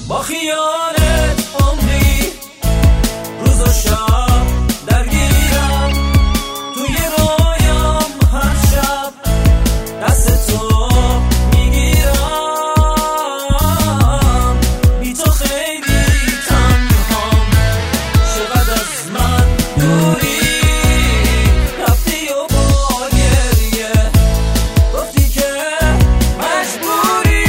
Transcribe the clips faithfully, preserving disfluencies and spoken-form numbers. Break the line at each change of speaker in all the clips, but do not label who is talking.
با خیالت عمری روز و شب درگیرم، توی رویام هر شب دست تو میگیرم. بی تو خیلی تنهام، چقدر از من دوری، رفتی و با گریه گفتی که مجبوری.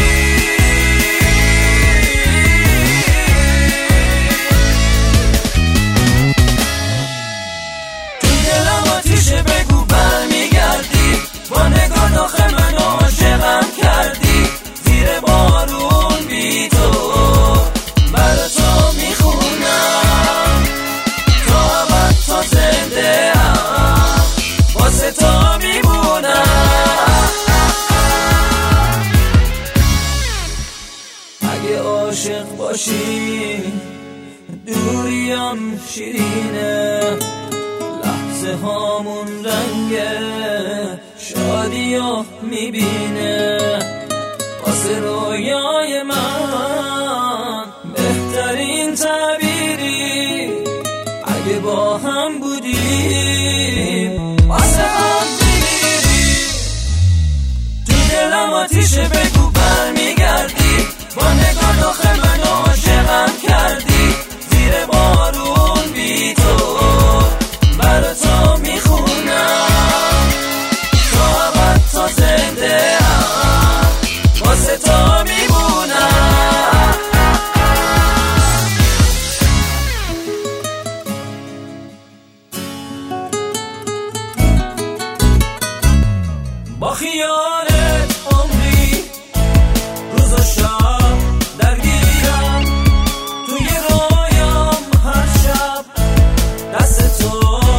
تو دلم آتیشه، بگو برمیگردی، با نگاه آخه منو عاشقم کردی. زیر بارون بی تو برا تو میخونم، تا ابد تا زنده ام واسه تو میمونم. اگه عاشق باشی دوریم شیرینه، لحظه هامون رنگ شادیو میبینه. واسه رویای من بهترین تعبیری، اگه با هم بودیم واسه هم میگیری. تو دلم آتیشه، بگو برمیگردی، با نگاه آخه منو عاشقم کردی. زیر بارون بی تو برا تو میخونم، تا ابد تا زنده ام واسه تو میمونم. با خیالت عمری روز و شب درگیرم، توی رویام هر شب دست تو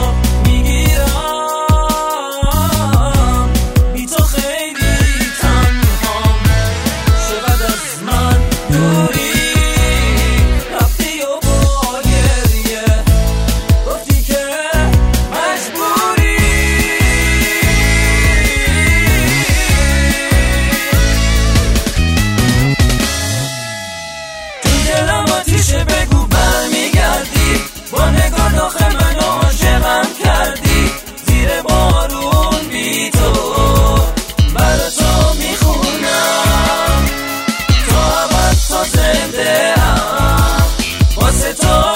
میگیرم. بی تو خیلی تنهام، چقدر از من دوری، رفتی و با گریه گفتی که مجبوری. تو دلم آتیشه، بگو برمیگردی، با نگاه آخه منو عاشقم کردی. زیر بارون بی تو برا تو میخونم، تا ابد تا زنده ام واسه تو